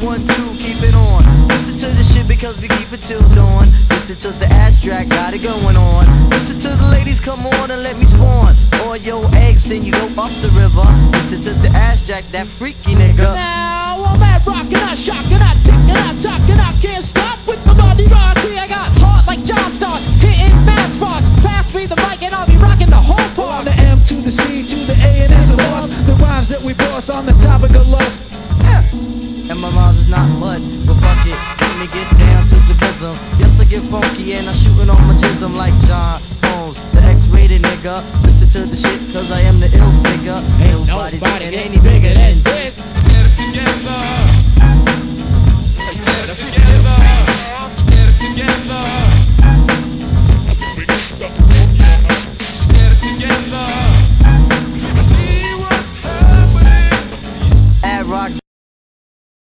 1, 2, keep it on. Listen to the shit because we keep it till dawn. Listen to the abstract, got it going on. Listen to the ladies, come on and let me spawn. All your eggs, then you go off the river. Listen to the abstract, that freaky nigga. Now I'm at rockin', I shockin', I tickin', I talkin', I can't stop with my body rock. See, I got heart like John Stark, hitting fast spots. Pass me the mic and I'll be rockin' the whole part. On the M to the C to the A and N's of us. The rhymes that we boss on the topic of lust. And my rhymes is not mud, but fuck it, let me get down to the rhythm. Yes, I get funky and I'm shooting on my jism like John Holmes, the X-rated nigga. Listen to the shit cause I am the ill figure. Ain't nobody any bigger than this. Get it together.